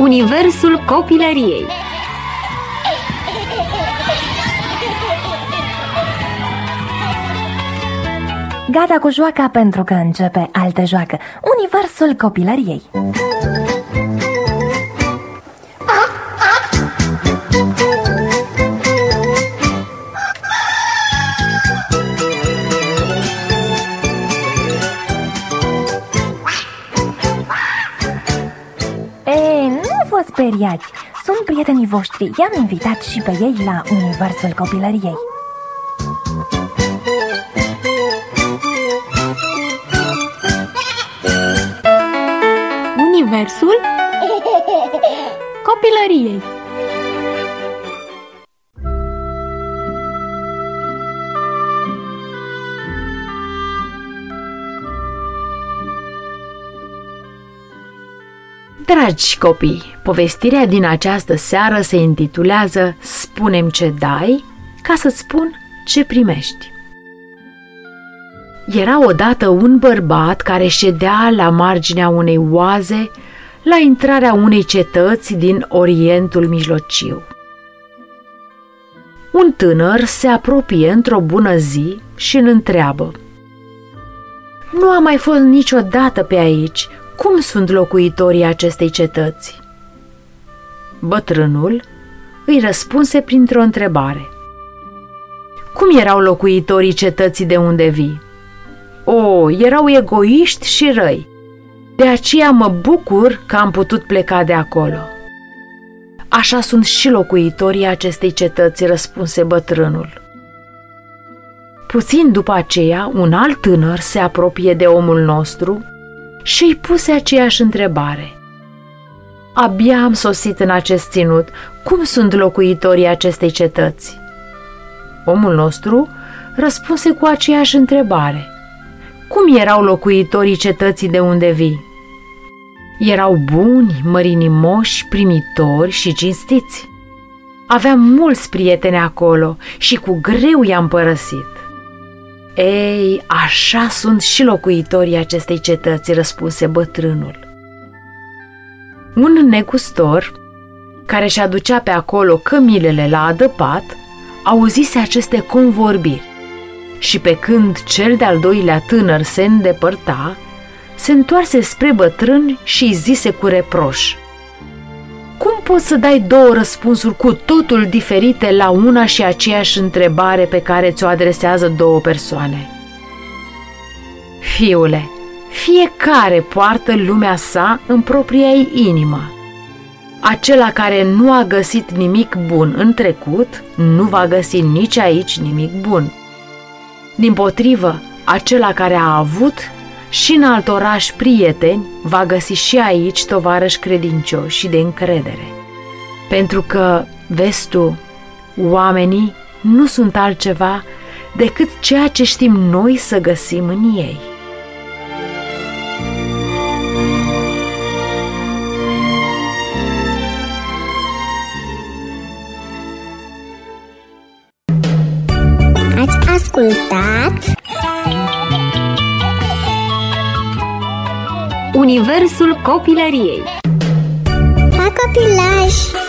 Universul copilăriei. Gata cu joaca pentru că începe altă joacă. Universul copilăriei. Nu vă speriați, sunt prietenii voștri. I-am invitat și pe ei la Universul copilăriei. Universul copilăriei. Dragi copii, povestirea din această seară se intitulează Spune-mi ce dai, ca să-ți spun ce primești. Era odată un bărbat care ședea la marginea unei oaze la intrarea unei cetăți din Orientul Mijlociu. Un tânăr se apropie într-o bună zi și îl întreabă: Nu am mai fost niciodată pe aici. Cum sunt locuitorii acestei cetăți? Bătrânul îi răspunse printr-o întrebare: Cum erau locuitorii cetății de unde vii? Erau egoiști și răi. De aceea mă bucur că am putut pleca de acolo. Așa sunt și locuitorii acestei cetăți, răspunse bătrânul. Puțin după aceea, un alt tânăr se apropie de omul nostru și îi puse aceeași întrebare: Abia am sosit în acest ținut, cum sunt locuitorii acestei cetăți? Omul nostru răspunse cu aceeași întrebare: Cum erau locuitorii cetății de unde vii? Erau buni, mărinimoși, primitori și cinstiți. Aveam mulți prieteni acolo și cu greu i-am părăsit. Așa sunt și locuitorii acestei cetăți, răspunse bătrânul. Un negustor, care își aducea pe acolo cămilele la adăpat, auzise aceste convorbiri și pe când cel de-al doilea tânăr se îndepărta, se întoarse spre bătrân și îi zise cu reproș: Cum poți să dai două răspunsuri cu totul diferite la una și aceeași întrebare pe care ți-o adresează două persoane? Fiule, fiecare poartă lumea sa în propria ei inimă. Acela care nu a găsit nimic bun în trecut, nu va găsi nici aici nimic bun. Dimpotrivă, acela care a avut și în alt oraș prieteni, va găsi și aici tovarăși credincioși și de încredere. Pentru că, vezi tu, oamenii nu sunt altceva decât ceea ce știm noi să găsim în ei. Ați ascultat Universul copilăriei. Pa, copilaj!